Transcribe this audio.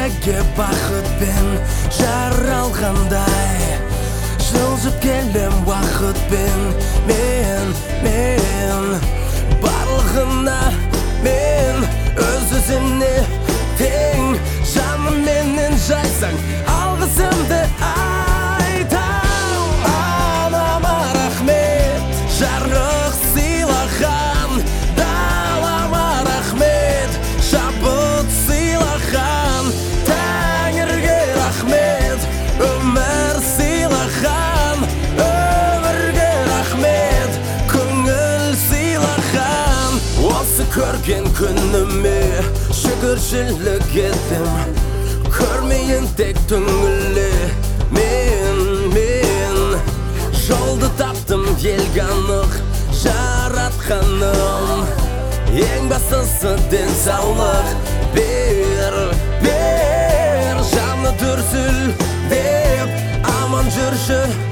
жүрегі бақытпен жаралғандай, жылжып келем уақытпен. Мен барлығына мен өз-өзіне тең, жаным менен жайсаң алғысымды айтам. Анама рахмет, жарық сыйлаған, далама рахмет, шабыт сыйлаған, тәңірге рахмет, өмір сыйлаған, өмірге рахмет, көңіл сыйлаған. Осы көрген күніме шүкіршілік еттім, көрмейін тек түңіле. Мен жолды таптым елге анық жаратқаным, ең бастысы денсаулық бер, жаны дүрсіл деп аман жүрші.